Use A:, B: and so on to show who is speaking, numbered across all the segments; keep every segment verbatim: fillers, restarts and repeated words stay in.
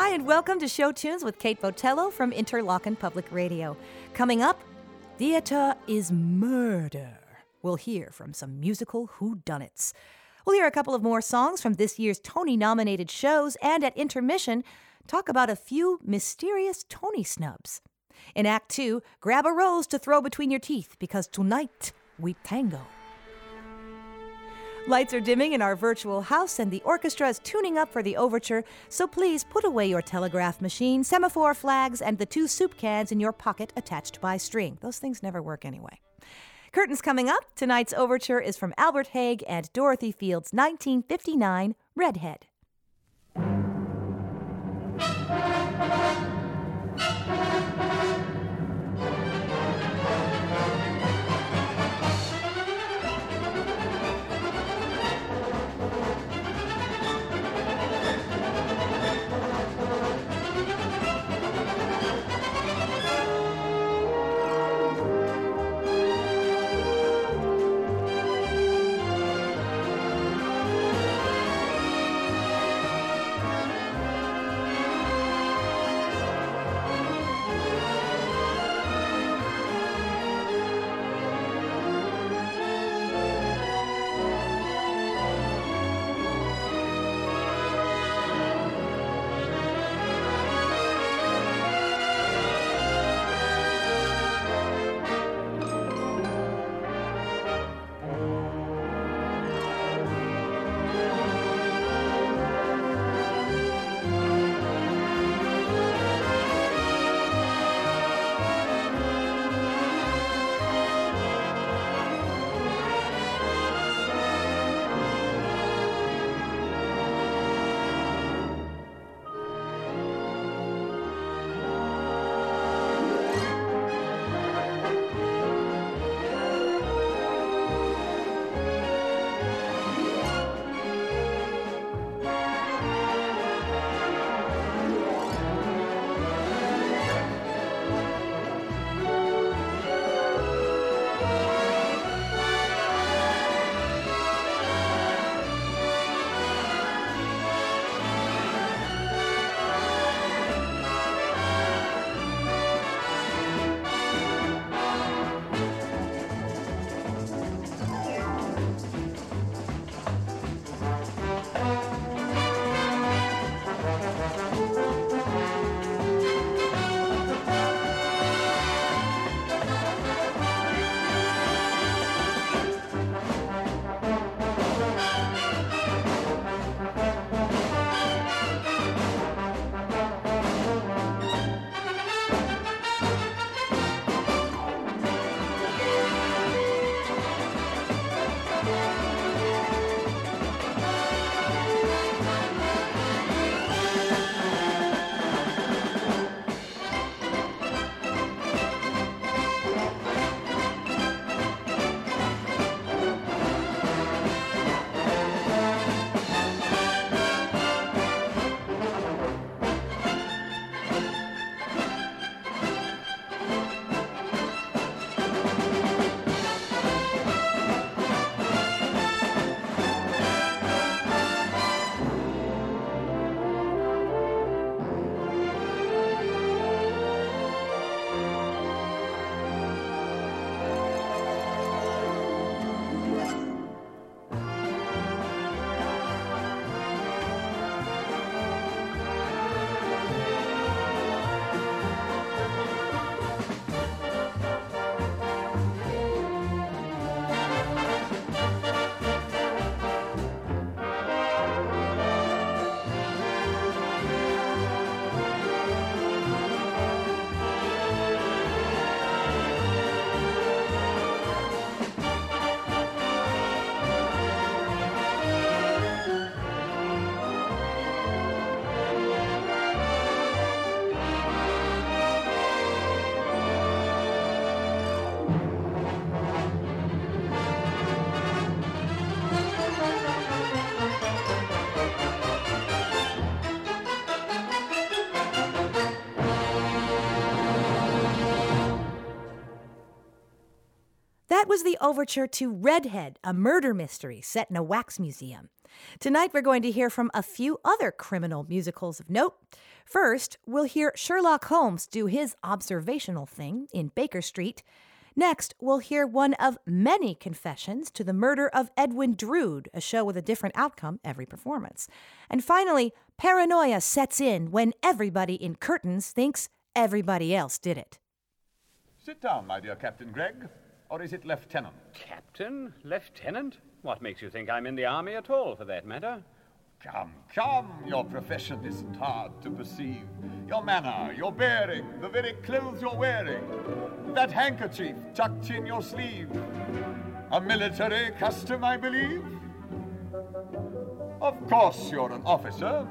A: Hi, and welcome to Show Tunes with Kate Botello from Interlochen Public Radio. Coming up, Theater is Murder. We'll hear from some musical whodunits. We'll hear a couple of more songs from this year's Tony-nominated shows, and at intermission, talk about a few mysterious Tony snubs. In Act Two, grab a rose to throw between your teeth, because tonight we tango. Lights are dimming in our virtual house, and the orchestra is tuning up for the overture, so please put away your telegraph machine, semaphore flags, and the two soup cans in your pocket attached by string. Those things never work anyway. Curtains coming up. Tonight's overture is from Albert Haig and Dorothy Field's nineteen fifty-nine Redhead. That was the overture to Redhead, a murder mystery set in a wax museum. Tonight, we're going to hear from a few other criminal musicals of note. First, we'll hear Sherlock Holmes do his observational thing in Baker Street. Next, we'll hear one of many confessions to the murder of Edwin Drood, a show with a different outcome every performance. And finally, paranoia sets in when everybody in Curtains thinks everybody else did it.
B: Sit down, my dear Captain Gregg. Or is it Lieutenant?
C: Captain? Lieutenant? What makes you think I'm in the army at all, for that matter?
B: Come, come, your profession isn't hard to perceive. Your manner, your bearing, the very clothes you're wearing, that handkerchief tucked in your sleeve. A military custom, I believe? Of course you're an officer.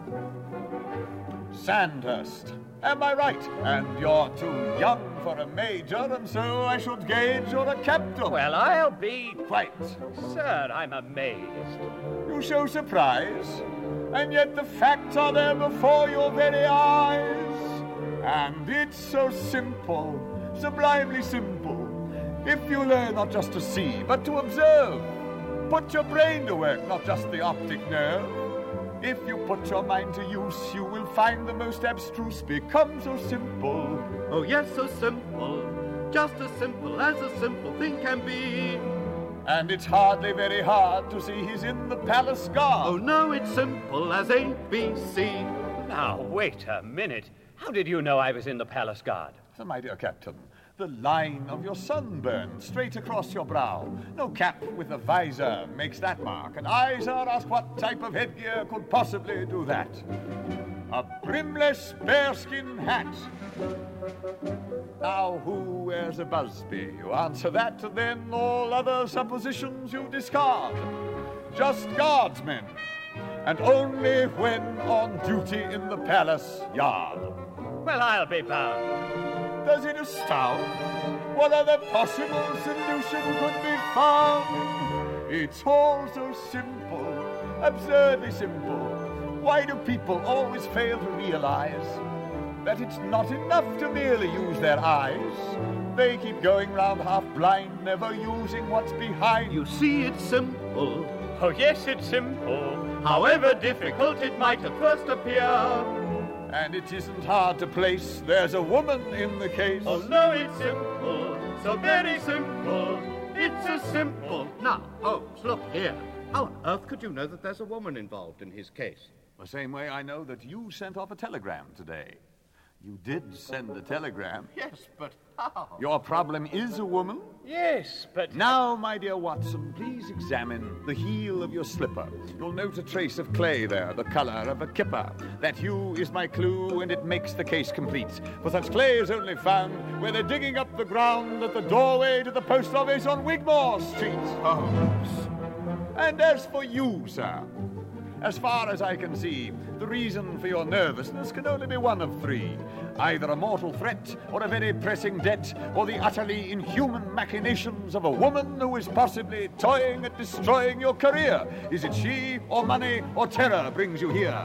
B: Sandhurst, am I right? And you're too young for a major, and so I should gauge you're a captain.
C: Well, I'll be...
B: Quite.
C: Sir, I'm amazed.
B: You show surprise, and yet the facts are there before your very eyes. And it's so simple, sublimely simple, if you learn not just to see, but to observe. Put your brain to work, not just the optic nerve. If you put your mind to use, you will find the most abstruse become so simple.
D: Oh yes, so simple, just as simple as a simple thing can be.
B: And it's hardly very hard to see he's in the palace guard.
D: Oh no, it's simple as A B C.
C: Now, wait a minute. How did you know I was in the palace guard?
B: So, my dear Captain, the line of your sunburn straight across your brow. No cap with a visor makes that mark. And I, sir, ask what type of headgear could possibly do that? A brimless bearskin hat. Now, who wears a busby? You answer that, and then all other suppositions you discard. Just guardsmen, and only when on duty in the palace yard.
C: Well, I'll be bound.
B: Does it astound? What other possible solution could be found? It's all so simple, absurdly simple. Why do people always fail to realize that it's not enough to merely use their eyes? They keep going round half blind, never using what's behind.
D: You see, it's simple.
C: Oh, yes, it's simple, however difficult it might at first appear.
B: And it isn't hard to place, there's a woman in the case.
C: Oh, no, it's simple, so very simple. It's as simple.
D: Now, Holmes, look here. How on earth could you know that there's a woman involved in his case?
B: The same way I know that you sent off a telegram today. You did send a telegram.
D: Yes, but how?
B: Your problem is a woman?
C: Yes, but...
B: Now, my dear Watson, please examine the heel of your slipper. You'll note a trace of clay there, the color of a kipper. That hue is my clue, and it makes the case complete. For such clay is only found where they're digging up the ground at the doorway to the post office on Wigmore Street.
D: Holmes.
B: And as for you, sir, as far as I can see, the reason for your nervousness can only be one of three. Either a mortal threat, or a very pressing debt, or the utterly inhuman machinations of a woman who is possibly toying at destroying your career. Is it she, or money, or terror brings you here?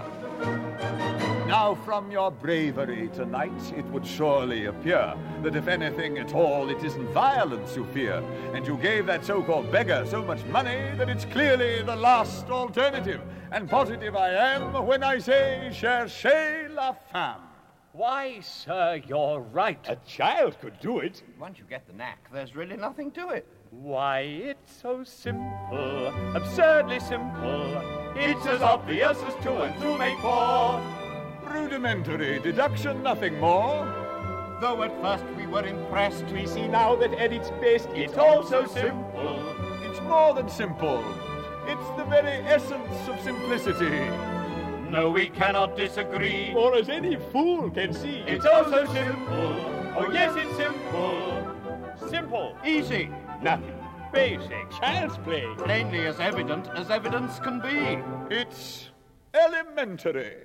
B: Now, from your bravery tonight, it would surely appear that if anything at all, it isn't violence you fear. And you gave that so-called beggar so much money that it's clearly the last alternative. And positive I am when I say, cherchez la femme.
C: Why, sir, you're right.
B: A child could do it.
D: Once you get the knack, there's really nothing to it.
C: Why, it's so simple, absurdly simple. It's as obvious as two and two make four.
B: Rudimentary deduction, nothing more.
D: Though at first we were impressed,
B: We see now that at its best
C: It's all so simple.
B: It's more than simple. It's the very essence of simplicity.
C: No, we cannot disagree.
B: For as any fool can see,
C: It's all so simple. Oh, yes, it's simple. Simple.
D: easy,
C: Nothing. Basic.
B: child's play.
D: plainly as evident as evidence can be.
B: It's elementary.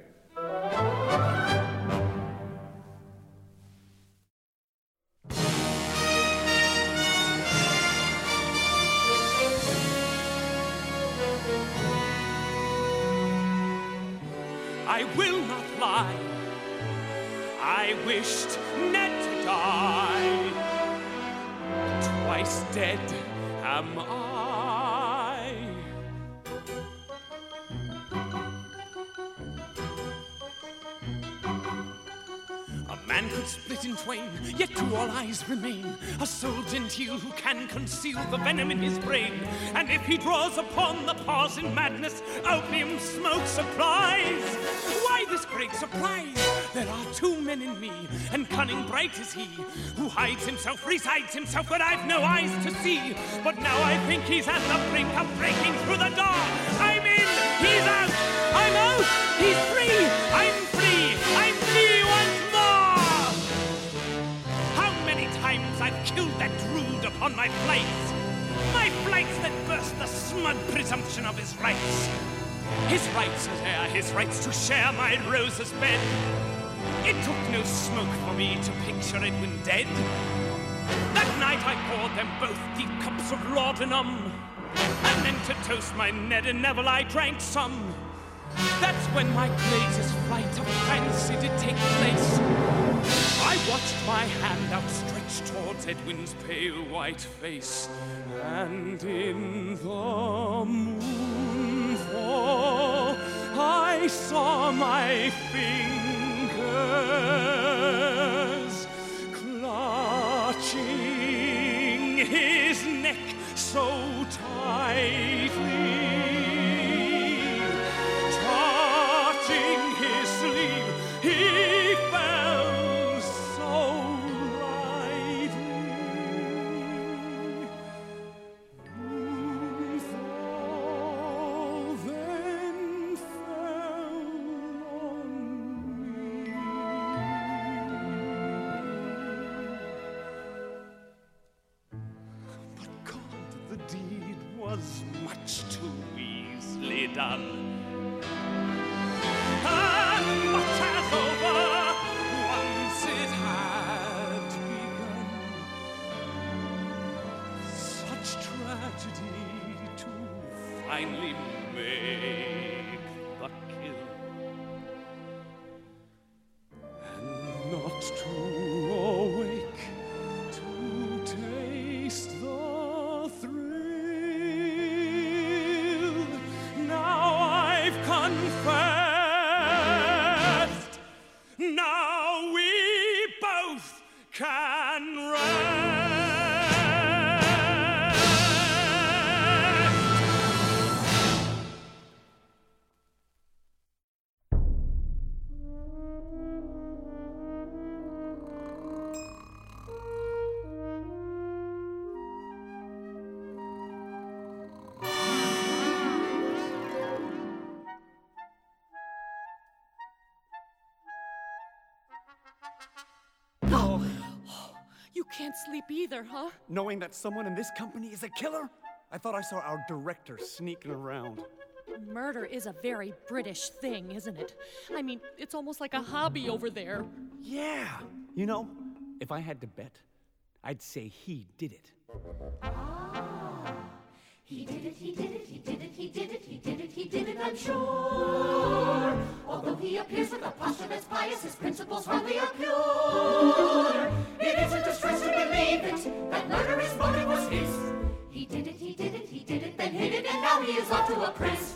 E: I will not lie. I wished Ned to die. Twice dead am I. man could split in twain, yet to all eyes remain a soul genteel who can conceal the venom in his brain. And if he draws upon the pause in madness, opium smoke supplies. Why this great surprise? There are two men in me, and cunning bright is he, who hides himself, resides himself, but I've no eyes to see. But now I think he's at the brink of breaking through the door. I'm in, he's out, I'm out, he's free, I'm free, I'm free once more. How many times I've killed that rude upon my flights, my flights that burst the smug presumption of his rights. His rights as heir, his rights to share my rose's bed. It took no smoke for me to picture Edwin dead. That night I poured them both deep cups of laudanum, and then to toast my Ned and Neville I drank some. That's when my greatest flight of fancy did take place. I watched my hand outstretched towards Edwin's pale white face, and in the moonfall I saw my fingers clutching his neck so tightly, touching his sleeve, he fell so lightly. Moonfall then fell on me. But God, the deed was much too easily done. And much as over, once it had begun, such tragedy to finally make the kill, and not to awake to taste the thrill. Now I've confessed, now we both can rest.
F: You can't sleep either, huh?
G: Knowing that someone in this company is a killer? I thought I saw our director sneaking around.
F: Murder is a very British thing, isn't it? I mean, it's almost like a hobby over there.
G: Yeah. You know, if I had to bet, I'd say he did it.
H: He did it, he did it, he did it, he did it, he did it, he did it, I'm sure. Although he appears with a posture that's pious, his principles hardly are pure. It isn't a stretch to believe it, that murderous motive was his. He did it, he did it, he did it, then hid it, and now he is off to a prison.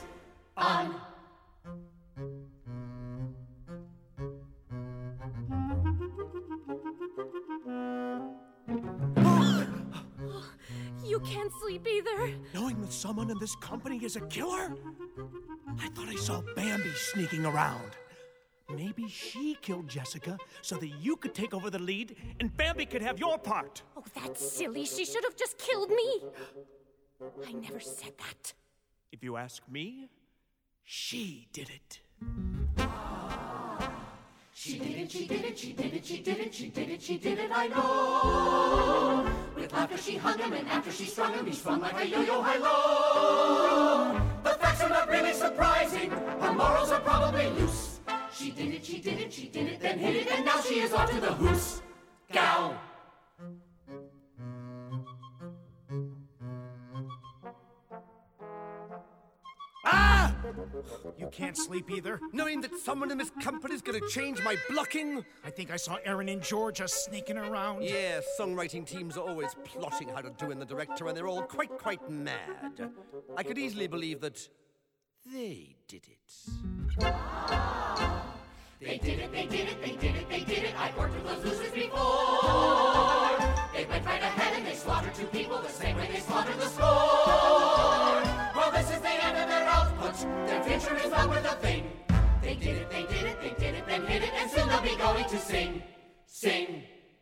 F: You can't sleep either.
I: Knowing that someone in this company is a killer? I thought I saw Bambi sneaking around. Maybe she killed Jessica so that you could take over the lead and Bambi could have your part.
F: Oh, that's silly. She should have just killed me. I never said that.
I: If you ask me, she did it.
H: She did it, she did it, she did it, she did it, she did it, she did it, I know. With laughter she hung him, and after she strung him, he swung like a yo-yo high-low. The facts are not really surprising, her morals are probably loose. She did it, she did it, she did it, then hid it, and now she is off to the hoose. Gow.
I: Ah! You can't sleep either?
G: Knowing that someone in this company's gonna change my blocking?
I: I think I saw Aaron and Georgia sneaking around.
J: Yeah, songwriting teams are always plotting how to do in the director, and they're all quite, quite mad. I could easily believe that they did it.
H: They did it, they did it, they did it, they did it. I worked with those to sing, sing.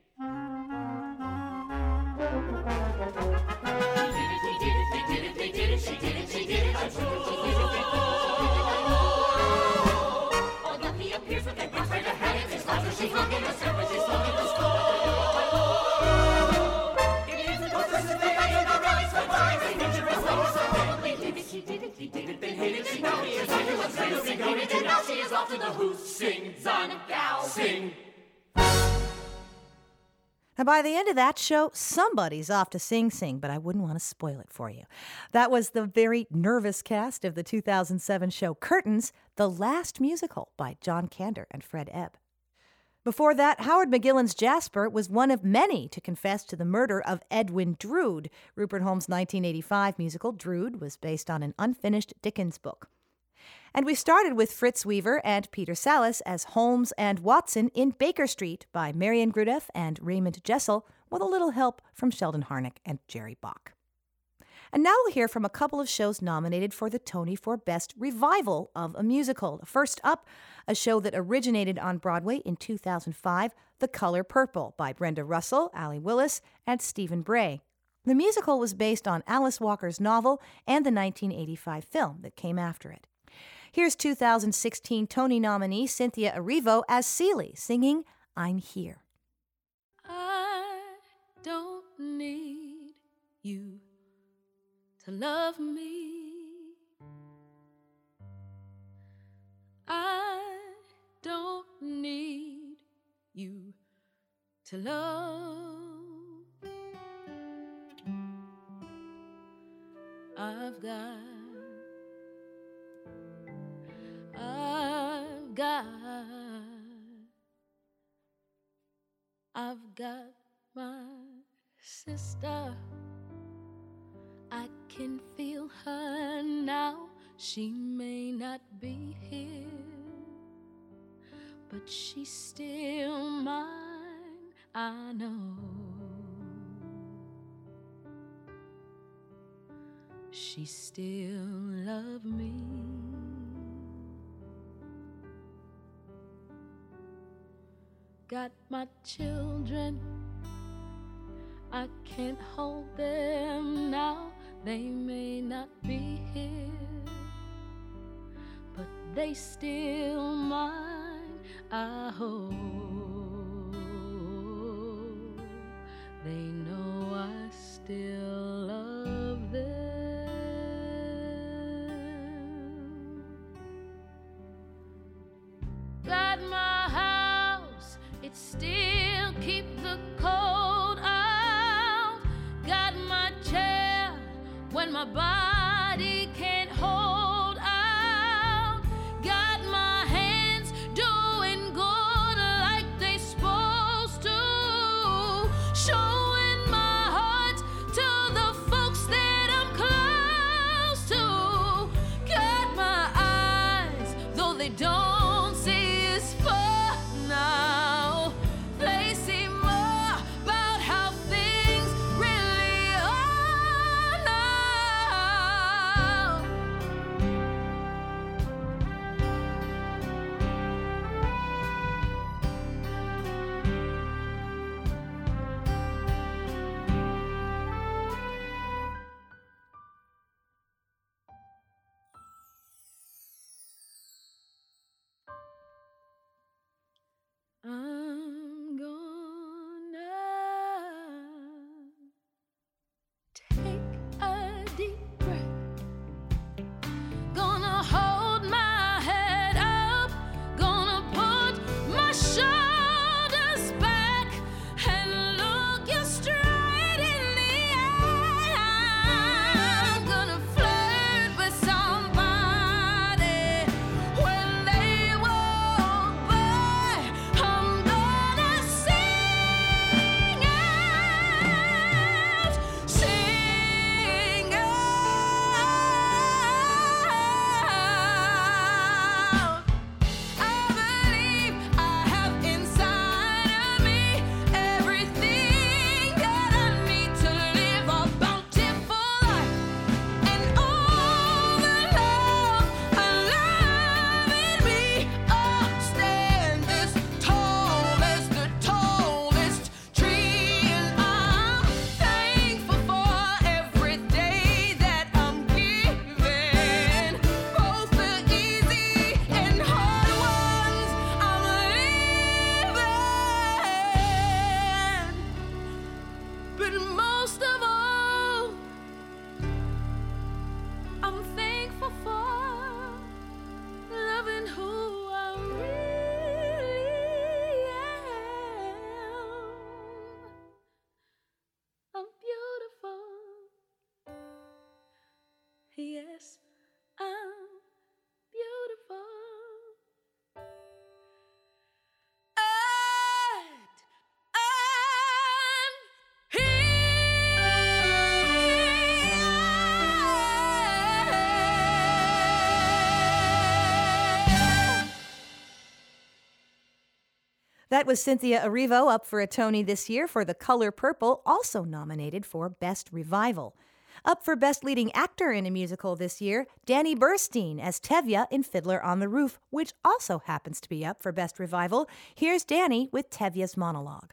A: Now, by the end of that show, somebody's off to Sing Sing, but I wouldn't want to spoil it for you. That was the very nervous cast of the two thousand seven show Curtains, the last musical by John Kander and Fred Ebb. Before that, Howard McGillen's Jasper was one of many to confess to the murder of Edwin Drood. Rupert Holmes' nineteen eighty-five musical Drood was based on an unfinished Dickens book. And we started with Fritz Weaver and Peter Sallis as Holmes and Watson in Baker Street by Marian Grudeff and Raymond Jessel, with a little help from Sheldon Harnick and Jerry Bach. And now we'll hear from a couple of shows nominated for the Tony for Best Revival of a Musical. First up, a show that originated on Broadway in two thousand five, The Color Purple by Brenda Russell, Allie Willis, and Stephen Bray. The musical was based on Alice Walker's novel and the nineteen eighty-five film that came after it. Here's two thousand sixteen Tony nominee Cynthia Erivo as Celie singing I'm Here.
F: I don't need you to love me. I don't need you to love. I've got I've got, I've got my sister. I can feel her now. She may not be here, but she's still mine, I know. She still loves me. Got my children, I can't hold them now. They may not be here, but they still mine, I hope. They know I still love them. Got my house, it still keep the cold out. Got my chair when my body can't hold out. Got my hands doing good like
A: That was Cynthia Erivo, up for a Tony this year for The Color Purple, also nominated for Best Revival. Up for Best Leading Actor in a Musical this year, Danny Burstein as Tevye in Fiddler on the Roof, which also happens to be up for Best Revival. Here's Danny with Tevye's monologue.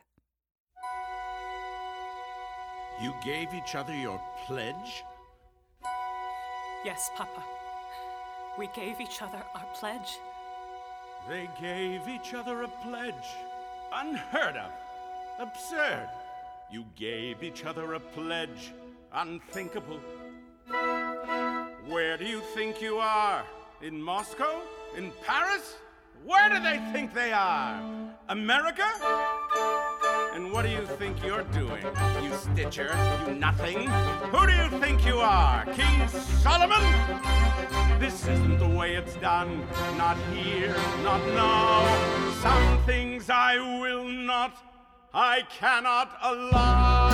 K: You gave each other your pledge?
L: Yes, Papa. We gave each other our pledge.
K: They gave each other a pledge. Unheard of. Absurd. You gave each other a pledge. Unthinkable. Where do you think you are? In Moscow? In Paris? Where do they think they are? America? And what do you think you're doing, you Stitcher, you nothing? Who do you think you are, King Solomon? This isn't the way it's done. Not here, not now. Some things I will not, I cannot allow.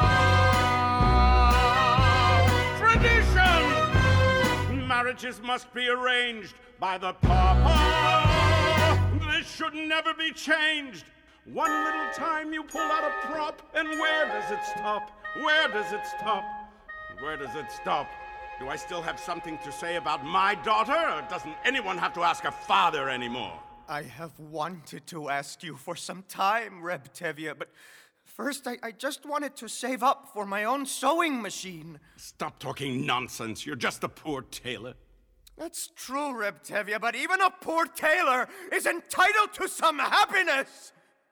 K: Tradition! Marriages must be arranged by the Papa. This should never be changed. One little time you pull out a prop, and where does it stop? Where does it stop? Where does it stop? Do I still have something to say about my daughter, or doesn't anyone have to ask a father anymore?
M: I have wanted to ask you for some time, Reb Tevye, but first I, I just wanted to save up for my own sewing machine.
K: Stop talking nonsense. You're just a poor tailor.
M: That's true, Reb Tevye, but even a poor tailor is entitled to some happiness!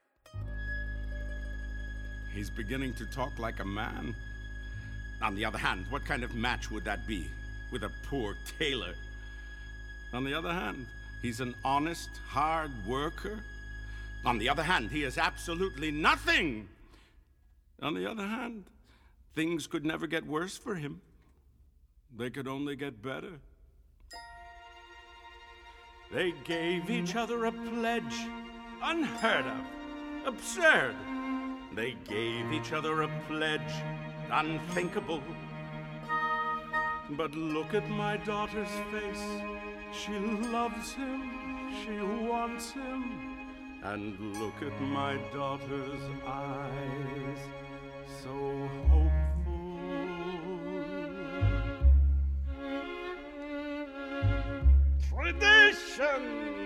K: He's beginning to talk like a man. On the other hand, what kind of match would that be with a poor tailor? On the other hand, he's an honest, hard worker. On the other hand, he is absolutely nothing. On the other hand, things could never get worse for him. They could only get better. They gave each other a pledge. Unheard of. Absurd. They gave each other a pledge. Unthinkable. But look at my daughter's face. She loves him. She wants him. And look at my daughter's eyes. So hopeful. Tradition!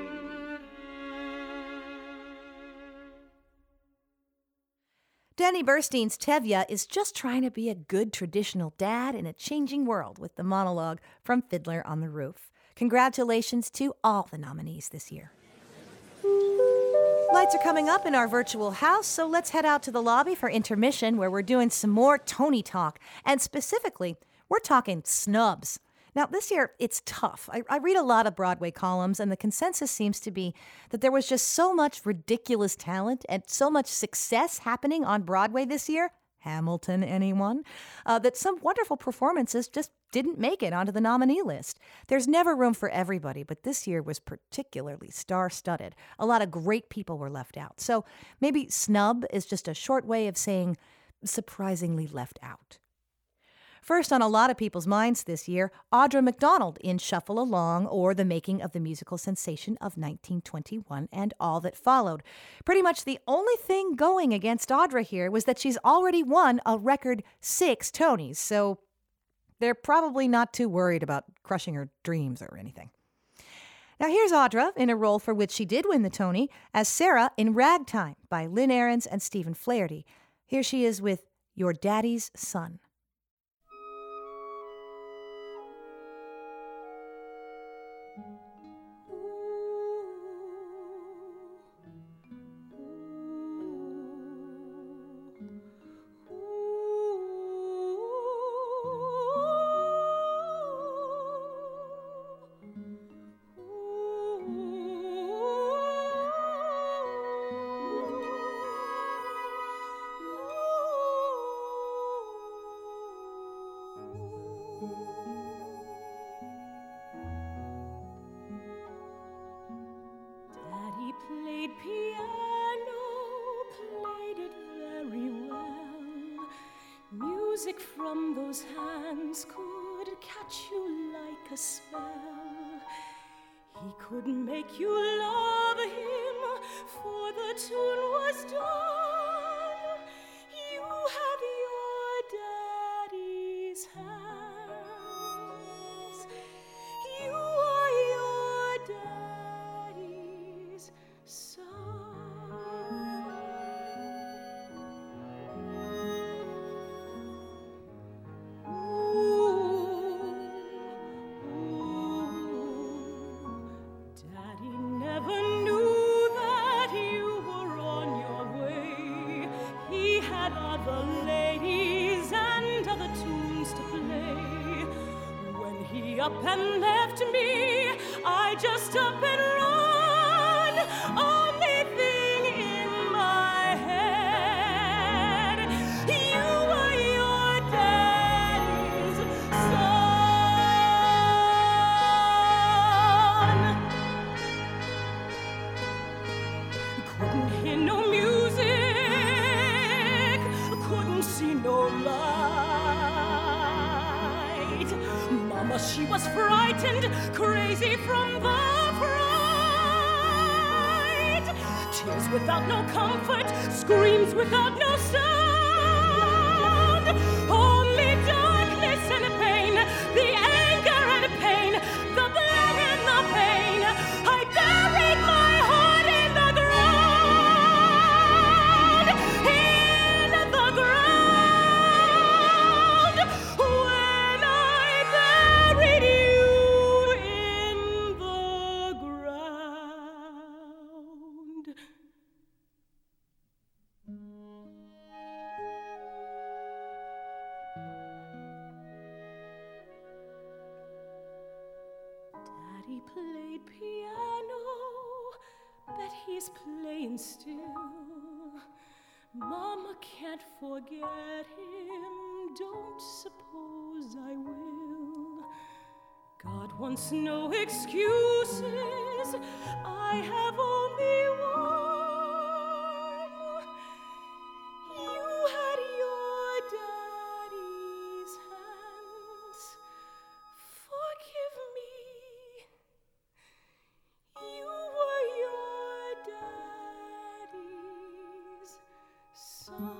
A: Danny Burstein's Tevye is just trying to be a good traditional dad in a changing world with the monologue from Fiddler on the Roof. Congratulations to all the nominees this year. Lights are coming up in our virtual house, so let's head out to the lobby for intermission, where we're doing some more Tony talk. And specifically, we're talking snubs. Now, this year, it's tough. I, I read a lot of Broadway columns, and the consensus seems to be that there was just so much ridiculous talent and so much success happening on Broadway this year, Hamilton, anyone, uh, that some wonderful performances just didn't make it onto the nominee list. There's never room for everybody, but this year was particularly star-studded. A lot of great people were left out. So maybe snub is just a short way of saying surprisingly left out. First on a lot of people's minds this year, Audra McDonald in Shuffle Along, or The Making of the Musical Sensation of nineteen twenty-one and All That Followed. Pretty much the only thing going against Audra here was that she's already won a record six Tonys, so they're probably not too worried about crushing her dreams or anything. Now here's Audra in a role for which she did win the Tony as Sarah in Ragtime by Lynn Ahrens and Stephen Flaherty. Here she is with Your Daddy's Son.
N: Music from those hands could catch you like a spell. He could make you love him for the tune was done. You had your daddy's hands. You are your daddy's son. Up and left me, I just up and run. Only thing in my head, you were your daddy's son. Couldn't hear no music, couldn't see no light. Mama, she was frightened, crazy from the fright. Tears without no comfort, screams without no sound. Only darkness and pain, the anger and pain, the blood and the pain. I buried my heart in the ground, in the ground. When I buried you in the ground. Daddy played piano, bet he's playing still. Mama can't forget him, don't suppose I will. God wants no excuses, I have only one. You had your daddy's hands. Forgive me. You were your daddy's son.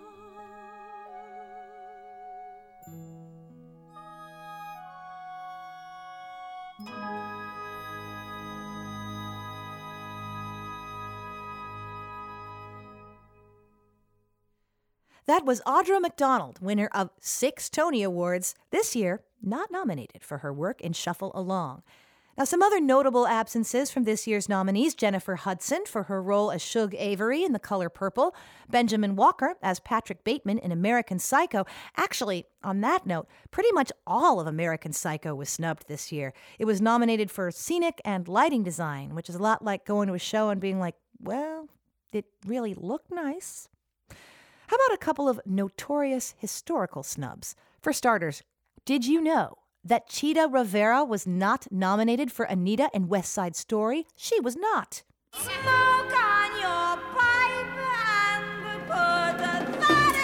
A: That was Audra McDonald, winner of six Tony Awards, this year not nominated for her work in Shuffle Along. Now, some other notable absences from this year's nominees: Jennifer Hudson for her role as Shug Avery in The Color Purple, Benjamin Walker as Patrick Bateman in American Psycho. Actually, on that note, pretty much all of American Psycho was snubbed this year. It was nominated for scenic and lighting design, which is a lot like going to a show and being like, well, it really looked nice. How about a couple of notorious historical snubs? For starters, did you know that Chita Rivera was not nominated for Anita in West Side Story? She was not.
H: Smoke on your pipe and put the thought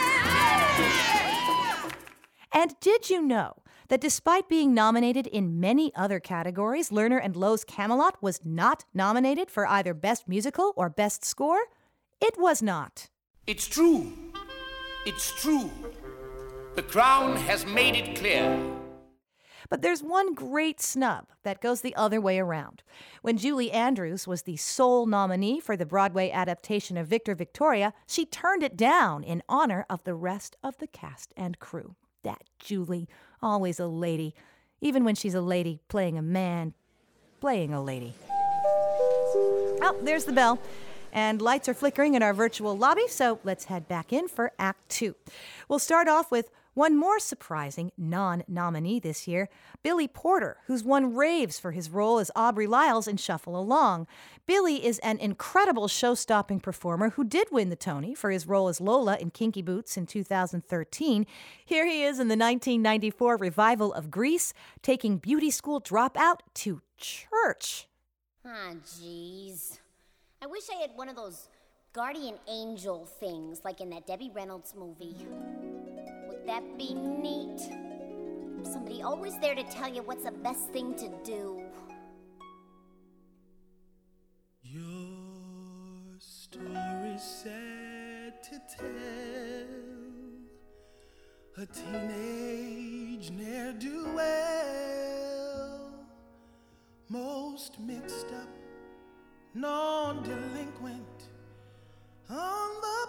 H: in.
A: And did you know that despite being nominated in many other categories, Lerner and Lowe's Camelot was not nominated for either Best Musical or Best Score? It was not.
O: It's true. It's true. The Crown has made it clear.
A: But there's one great snub that goes the other way around. When Julie Andrews was the sole nominee for the Broadway adaptation of Victor Victoria, she turned it down in honor of the rest of the cast and crew. That Julie, always a lady, even when she's a lady playing a man, playing a lady. Oh, there's the bell. And lights are flickering in our virtual lobby, so let's head back in for Act Two. We'll start off with one more surprising non-nominee this year, Billy Porter, who's won raves for his role as Aubrey Lyles in Shuffle Along. Billy is an incredible show-stopping performer who did win the Tony for his role as Lola in Kinky Boots in two thousand thirteen. Here he is in the nineteen ninety-four revival of Grease, taking beauty school dropout to church.
P: Ah, jeez. I wish I had one of those guardian angel things like in that Debbie Reynolds movie. Would that be neat? Somebody always there to tell you what's the best thing to do.
Q: You're tell. A teenage ne'er-do-well, most mixed up, non-delinquent on the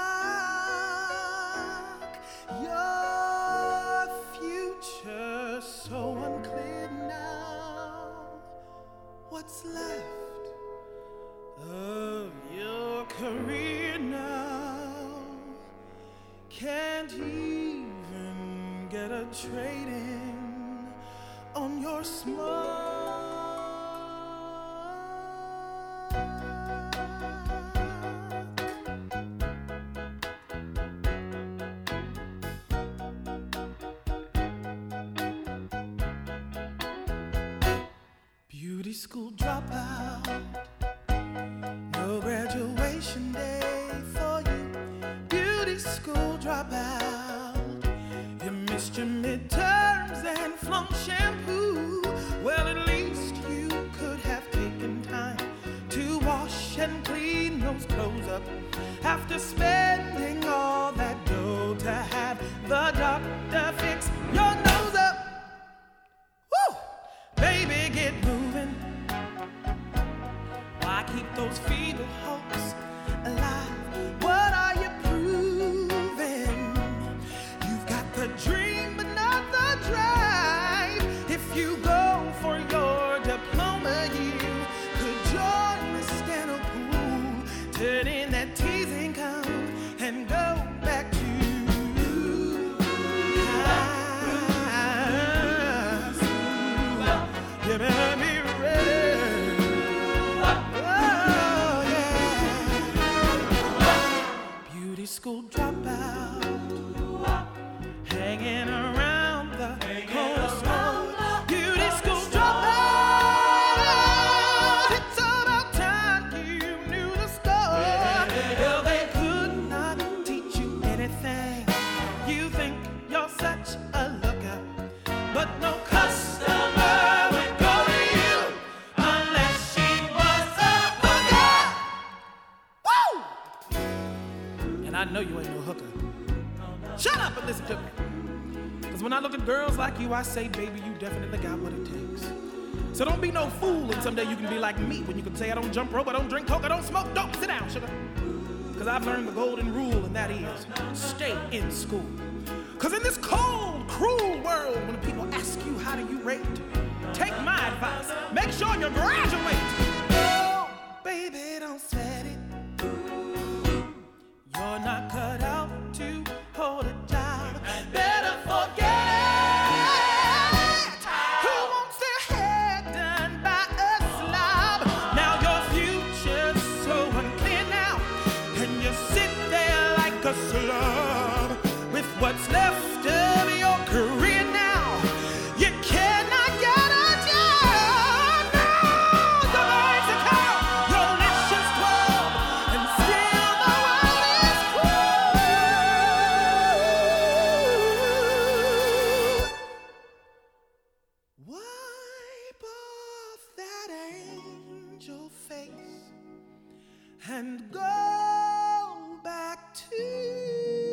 Q: block. Your future so unclear now. What's left of your career now? Can't even get a trade-in on your smile. Beauty school dropout, no graduation day for you. Beauty school dropout, you missed your midterms and flunked shampoo. Well, at least you could have taken time to wash and clean those clothes up after spending all that dough to have the doctor fix your nose up. Woo! Baby, get moving. Why keep those feeble hopes alive? What are you proving? You've got the dream but not the drive. If you go for your diploma, you could join the Steno pool, turn in that teasing count, and go back to high school. You better be ready. School dropout, hanging around the corner store. Beauty school dropout, it's about time you knew the score. Well, they could not teach you anything. You think you're such a looker, but no customer would go to you unless she was a hooker. Woo! And I know you ain't no hooker. Shut up and listen to me. Because when I look at girls like you, I say, baby, you definitely got what it takes. So don't be no fool, and someday you can be like me when you can say I don't jump rope, I don't drink coke, I don't smoke dope. Sit down, sugar. Because I've learned the golden rule, and that is stay in school. Because in this cold, cruel world, when people ask you how do you rate, take my advice. Make sure you graduate. Oh, baby, don't sweat it. You're not cut out to hold a job. Better forget who wants their hair done by a slob. Now your future's so unclear now, and you sit there like a slob with what's left of your career now. You cannot get a job now. The boys are cold, your lips just twelve, and still the world is cruel. Wipe off that angel face and go back to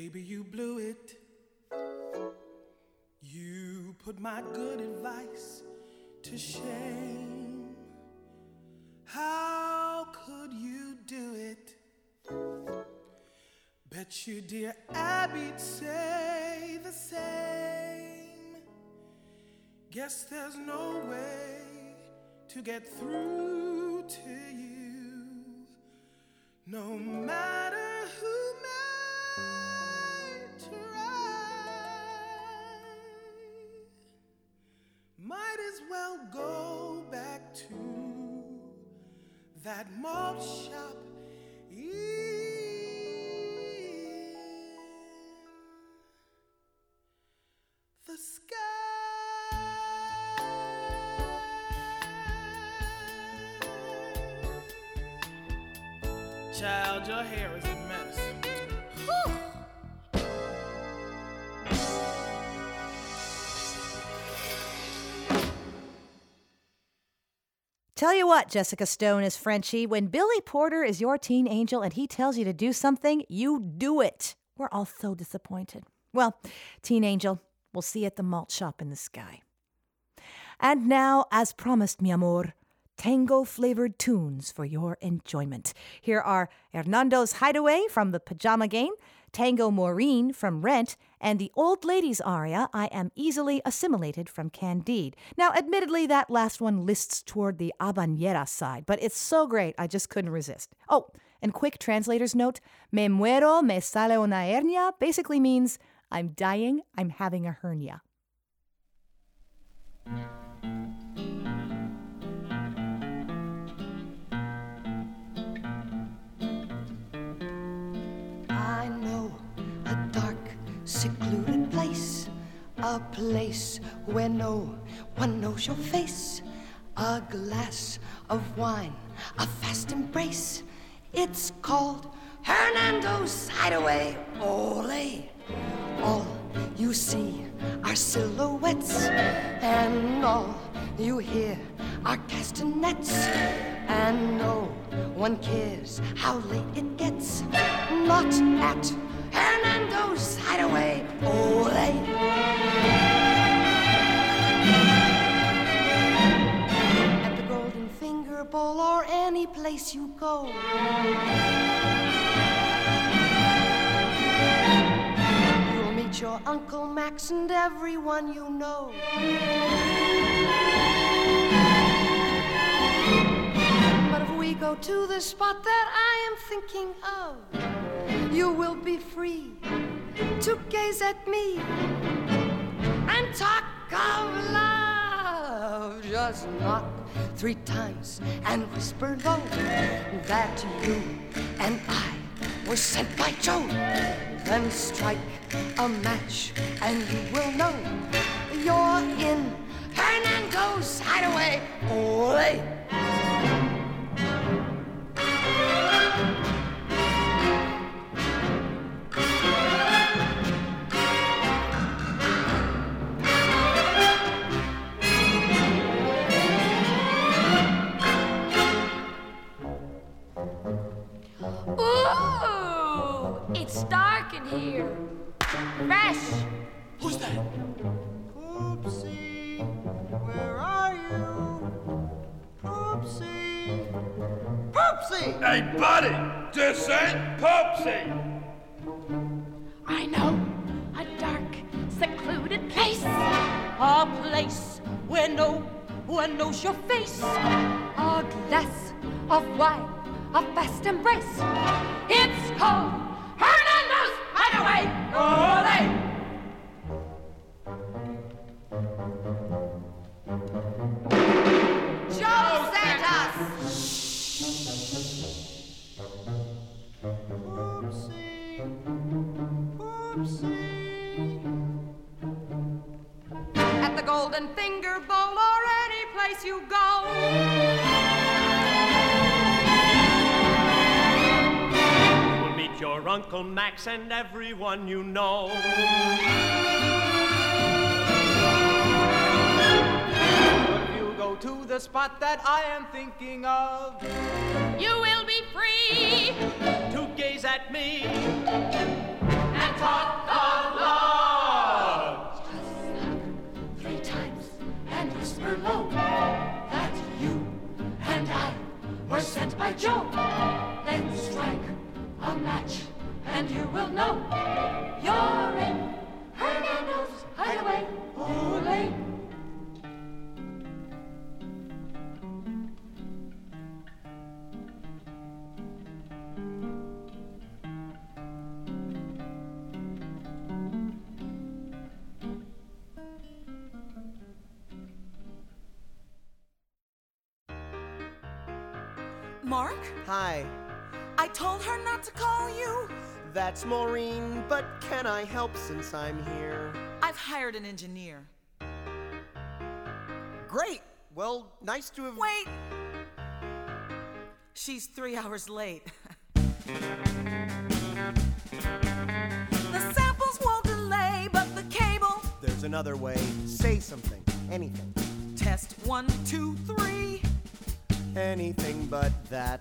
Q: Baby, you blew it. You put my good advice to shame. How could you do it? Bet you dear Abby'd say the same. Guess there's no way to get through to you, no matter who may try. Might as well go back to that malt shop in the sky. Child, your hair is a mess. Whew.
A: Tell you what, Jessica Stone is Frenchie. When Billy Porter is your teen angel and he tells you to do something, you do it. We're all so disappointed. Well, teen angel, we'll see you at the malt shop in the sky. And now, as promised, mi amor, tango-flavored tunes for your enjoyment. Here are Hernando's Hideaway from The Pajama Game, Tango Maureen from Rent, and the old ladies aria, I Am Easily Assimilated from Candide. Now, admittedly, that last one lists toward the habanera side, but it's so great, I just couldn't resist. Oh, and quick translator's note, me muero, me sale una hernia, basically means, I'm dying, I'm having a hernia.
R: I know a dark, secluded place, a place where no one knows your face, a glass of wine, a fast embrace. It's called Hernando's Hideaway. Ole! All you see are silhouettes, and all you hear are castanets, and no one cares how late it gets. Not at Hernando's Hideaway. Ole! At the Golden Finger Bowl or any place you go, you'll meet your Uncle Max and everyone you know. But if we go to the spot that I am thinking of, you will be free to gaze at me and talk of love. Just knock three times and whisper low that you and I were sent by Jove. Then strike a match and you will know you're in Hernando's Hideaway. Ole!
F: It's dark in here. Fresh.
Q: Who's that?
R: Poopsie, where are you? Poopsie.
K: Poopsie! Hey, buddy! This ain't Poopsie!
N: I know a dark, secluded place, a place where no one knows your face, a glass of wine, a fast embrace. It's called Hernando's Hideaway. Ole!
R: Joe Santos! Poopsie, poopsie. At the Golden Finger Bowl or any place you go,
S: your Uncle Max and everyone you know.
T: If you go to the spot that I am thinking of,
F: you will be free
S: to gaze at me
F: and talk
H: match, and you will know you're in Hernando's Hideaway. Ole!
U: Mark?
V: Hi.
U: I told her not to call you.
V: That's Maureen, but can I help since I'm here?
U: I've hired an engineer.
V: Great! Well, nice to have...
U: Wait! She's three hours late. The samples won't delay, but the cable...
V: There's another way. Say something. Anything.
U: Test one, two, three.
V: Anything but that.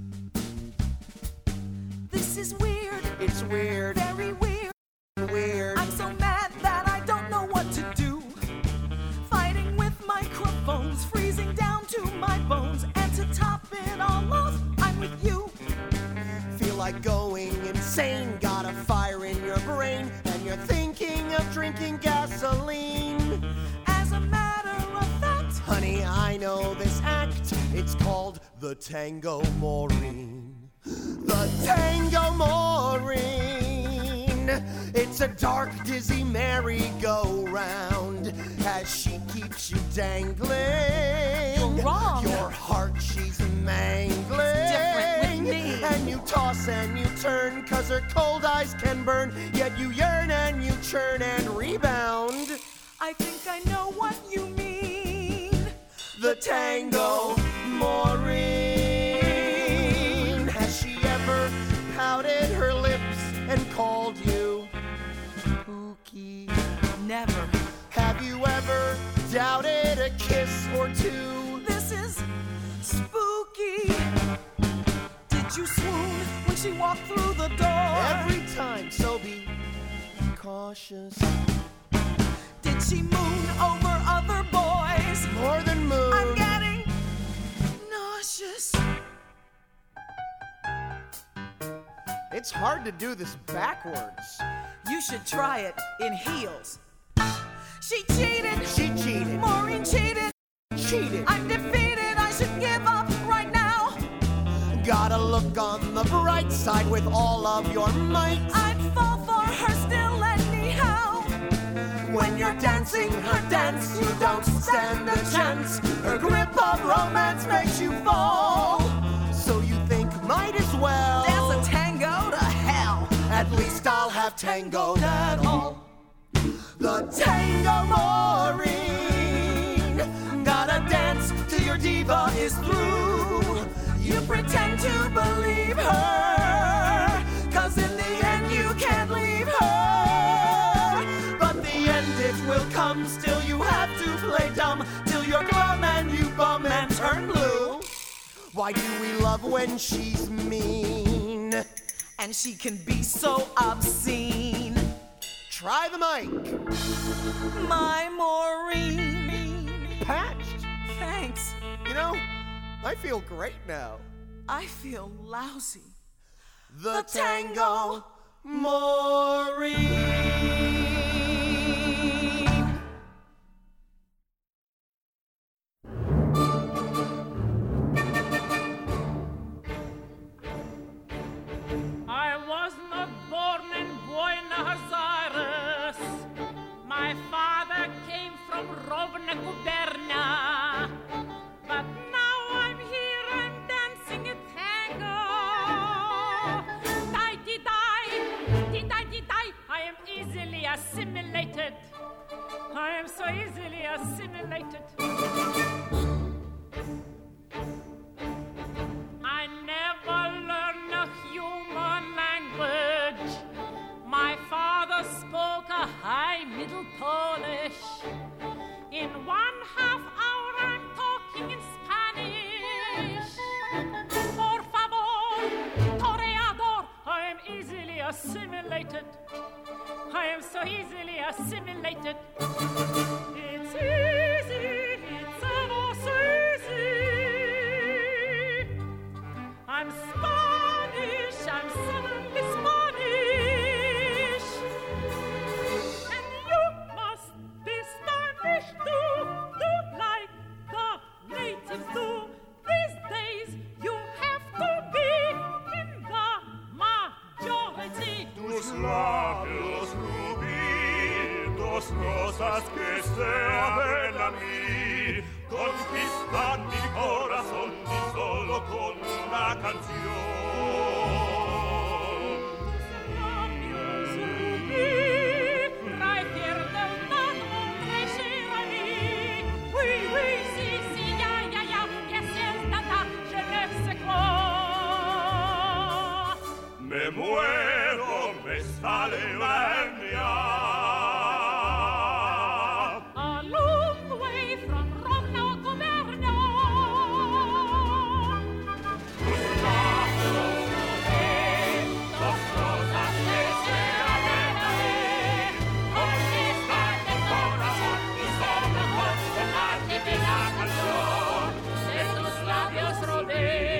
U: This is weird.
V: It's weird.
U: Very weird.
V: Weird.
U: I'm so mad that I don't know what to do. Fighting with microphones, freezing down to my bones. And to top it all off, I'm with you.
V: Feel like going insane. Got a fire in your brain, and you're thinking of drinking gasoline.
U: As a matter of fact,
V: honey, I know this act. It's called the Tango Maureen. The Tango Maureen. It's a dark, dizzy merry-go-round as she keeps you dangling.
U: You're wrong.
V: Your heart she's mangling.
U: It's different with me.
V: And you toss and you turn, cause her cold eyes can burn. Yet you yearn and you churn and rebound.
U: I think I know what you mean.
V: The Tango Maureen. Has she ever pouted her lips and called you Pookie?
U: Never.
V: Have you ever doubted a kiss or two?
U: This is spooky. Did you swoon when she walked through the door?
V: Every time, so be cautious.
U: Did she moon over other boys?
V: More than moon.
U: I'm getting nauseous.
V: It's hard to do this backwards.
U: You should try it in heels. She cheated.
V: She cheated.
U: Maureen cheated.
V: Cheated.
U: I'm defeated. I should give up right now.
V: Gotta look on the bright side with all of your might.
U: I'd fall for her still anyhow.
V: When you're dancing her dance, you don't stand a chance. Her grip of romance makes you fall. So you think might as well
U: dance a tango to hell.
V: At least I'll have tangoed at all. The Tango Maureen. Gotta dance till your diva is through.
U: You pretend to believe her, cause in the end you can't leave her.
V: But the end it will come, still you have to play dumb, till you're glum and you bum and turn blue. Why do we love when she's mean?
U: And she can be so obscene.
V: Try the mic.
U: My Maureen.
V: Patched.
U: Thanks.
V: You know, I feel great now.
U: I feel lousy.
V: The, the Tango Maureen.
E: I was not born in Buenos Aires. My father came from Rovna Gubernia. But now I'm here, I'm dancing a tango. Die-di-die, di-die-di-die. I am easily assimilated. I am so easily assimilated. I never learned a human language. My father spoke a high Middle Polish. In one half hour I'm talking in Spanish. Por favor, toreador. I am easily assimilated. I am so easily assimilated. It's easy, it's ever so easy. I'm Spanish, I'm Southern
C: labios rubí, dos rosas que se abren a mí, conquistan mi corazón y solo con una canción. Me muero, me sale una hernia.
N: A long way from Rome now, Governo. Dos cosas que se abren a mí, conquistan el corazón y solo con una divina canción de tus labios robé.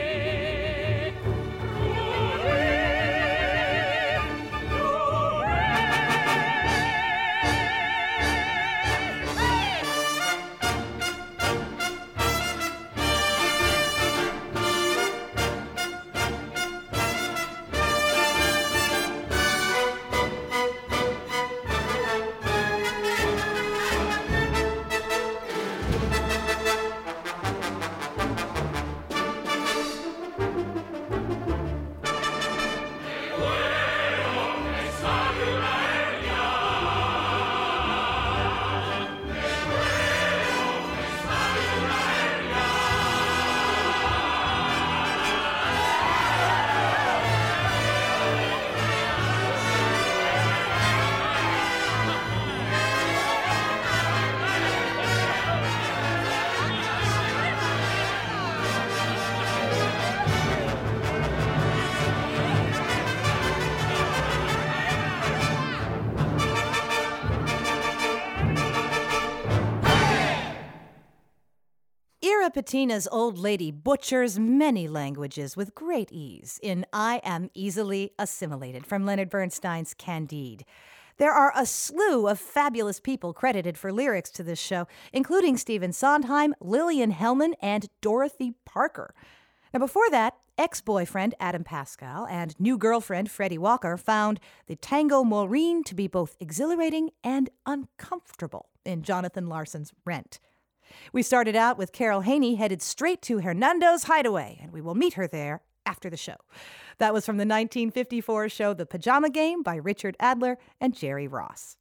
A: Patina's old lady butchers many languages with great ease in I Am Easily Assimilated from Leonard Bernstein's Candide. There are a slew of fabulous people credited for lyrics to this show, including Stephen Sondheim, Lillian Hellman, and Dorothy Parker. Now, before that, ex-boyfriend Adam Pascal and new girlfriend Freddie Walker found the tango Maureen to be both exhilarating and uncomfortable in Jonathan Larson's Rent. We started out with Carol Haney headed straight to Hernando's Hideaway, and we will meet her there after the show. That was from the nineteen fifty-four show The Pajama Game by Richard Adler and Jerry Ross.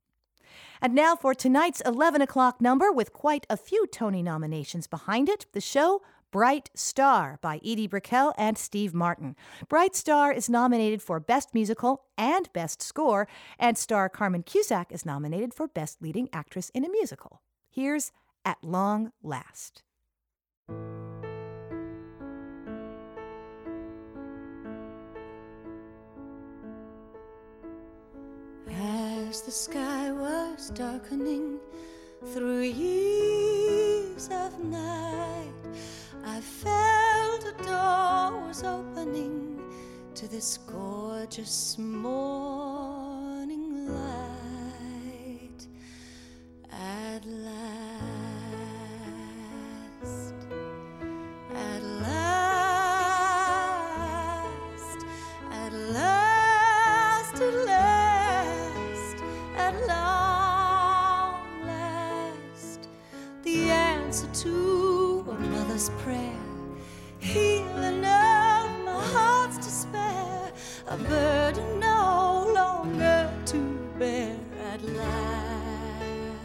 A: And now for tonight's eleven o'clock number with quite a few Tony nominations behind it, the show Bright Star by Edie Brickell and Steve Martin. Bright Star is nominated for Best Musical and Best Score, and star Carmen Cusack is nominated for Best Leading Actress in a Musical. Here's At Long Last.
D: As the sky was darkening through years of night, I felt a door was opening to this gorgeous morning light. At last, at last, at last, at last, at long last, the answer to a mother's prayer, healing of my heart's despair, a burden no longer to bear. At last,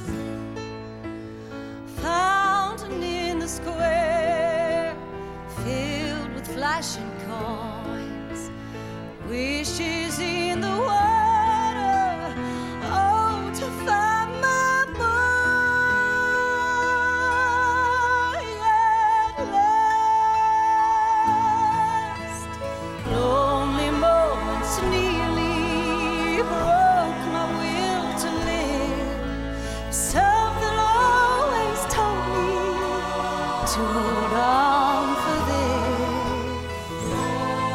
D: fountain in the square, filled with flashing coins, wishes in the water, oh, to find my boy. At last, lonely moments nearly broke my will to live. Something always told me to hold on for this.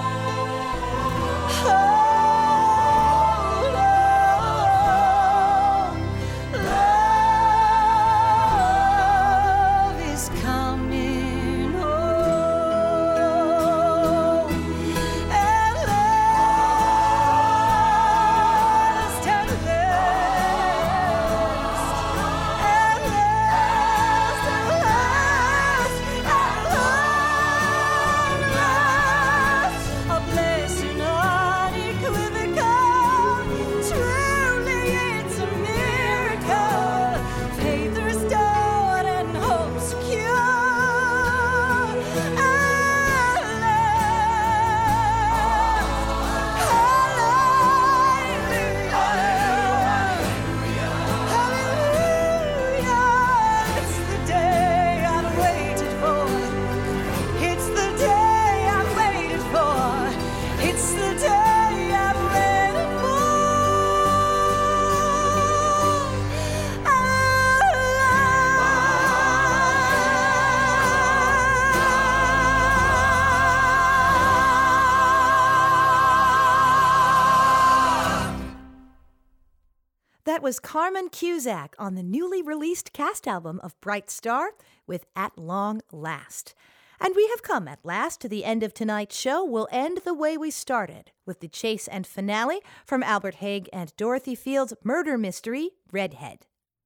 A: that was Carmen Cusack on the newly released cast album of Bright Star with At Long Last. And we have come at last to the end of tonight's show. We'll end the way we started, with the chase and finale from Albert Haig and Dorothy Field's murder mystery, Redhead.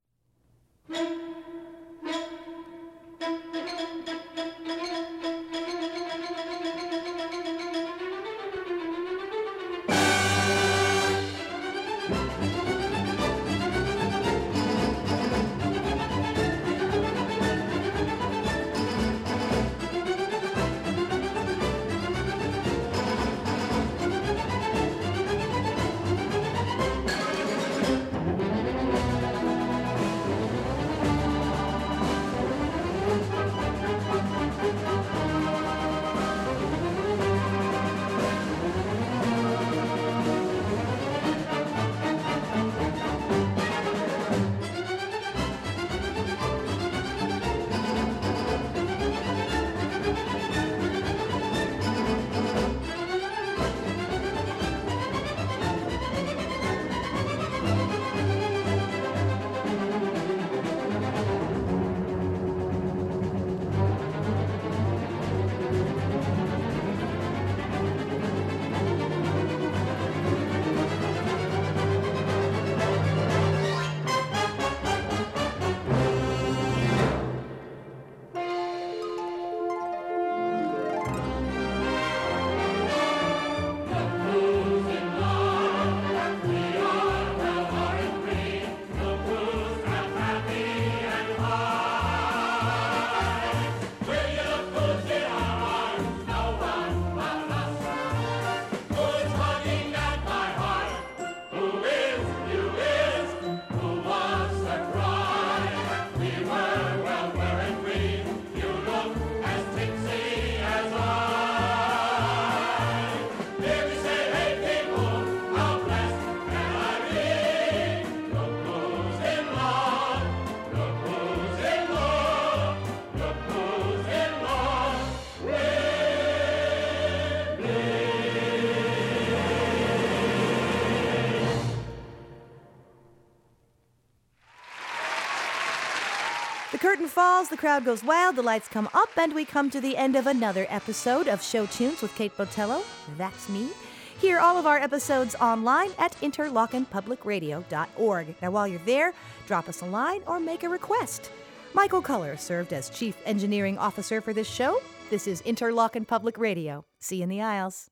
A: Curtain falls, the crowd goes wild, the lights come up, and we come to the end of another episode of Show Tunes with Kate Botello. That's me. Hear all of our episodes online at interlochen public radio dot org. Now, while you're there, drop us a line or make a request. Michael Culler served as Chief Engineering Officer for this show. This is Interlochen Public Radio. See you in the aisles.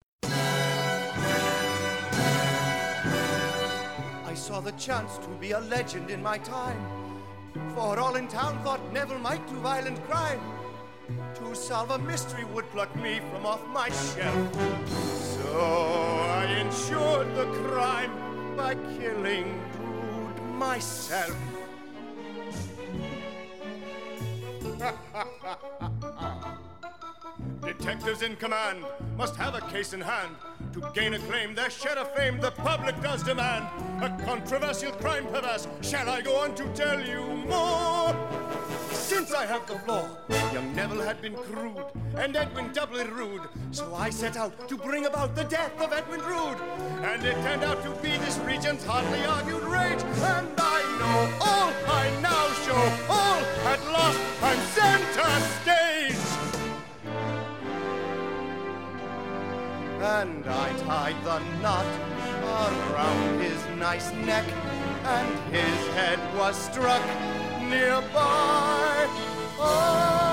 V: I saw the chance to be a legend in my time. For all in town thought Neville might do violent crime. To solve a mystery would pluck me from off my shelf. So I ensured the crime by killing Drood myself.
C: Detectives in command must have a case in hand. To gain acclaim, their share of fame the public does demand. A controversial crime perverse, shall I go on to tell you more? Since I have the floor, young Neville had been crude, and Edwin doubly rude. So I set out to bring about the death of Edwin Drood. And it turned out to be this regent's hotly argued rage. And I know all I now show, all at last I'm center stage.
V: And I tied the knot around his nice neck, and his head was struck nearby. Oh.